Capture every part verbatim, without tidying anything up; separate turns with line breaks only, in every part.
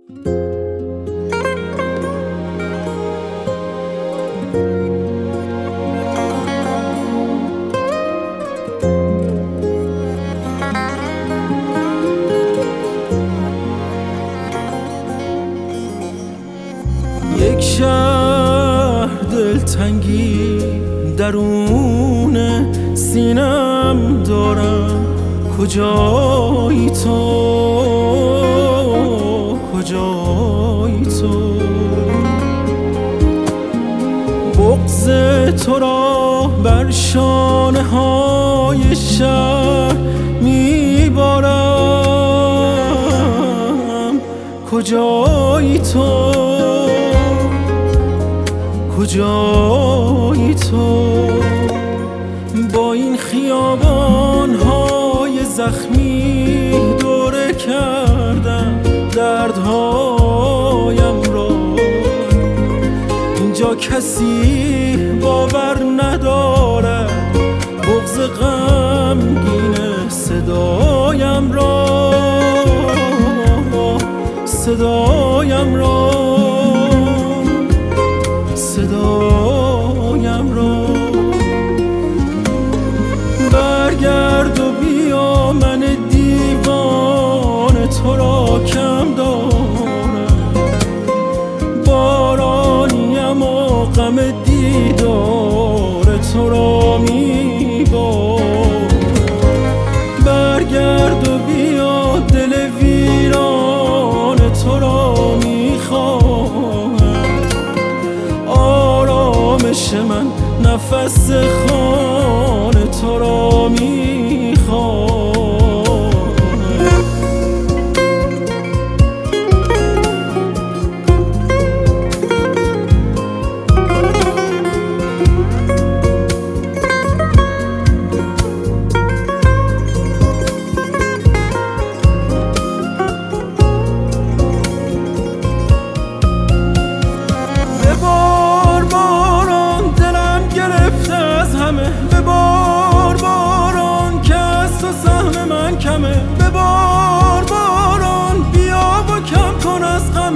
یک شهر دلتنگی درون سینم دارم، کجایی تو، کجایی تو؟ بغض تو را بر شانه های شهر میبارم، کجایی تو، کجایی تو؟ با این خیابان های زخمی دوره کردم دردهایم را، اینجا کسی باور ندارد بغض غمگین صدایم را، صدایم را، صدایم را. برگرد و بیا، من دیوان تو را کم دارم، بارانیم و غم دیدار تو را میبارم. برگرد و بیا، دل ویران تو را میخواهم، آرامش من نفس خان تو را میخواهم. ببار باران که از تو سهم من کمه، ببار باران بیا و کم کن از غم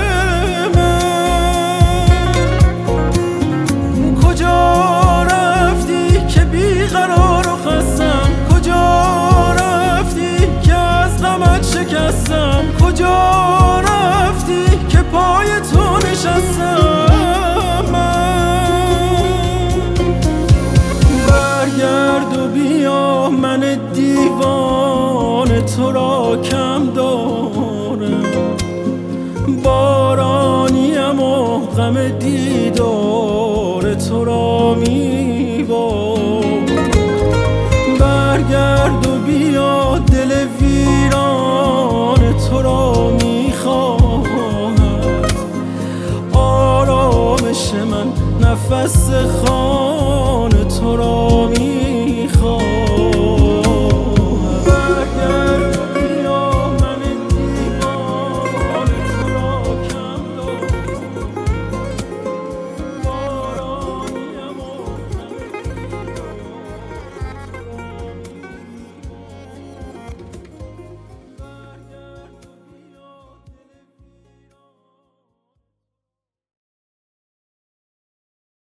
من. کجا رفتی که بیقرار و خستم، کجا رفتی که از غمت شکستم، کجا رفتی که پای تو نشستم من. برگرد و بیا، من دیوان تو را کم دارم، بارانیم و غم دیدار تو را می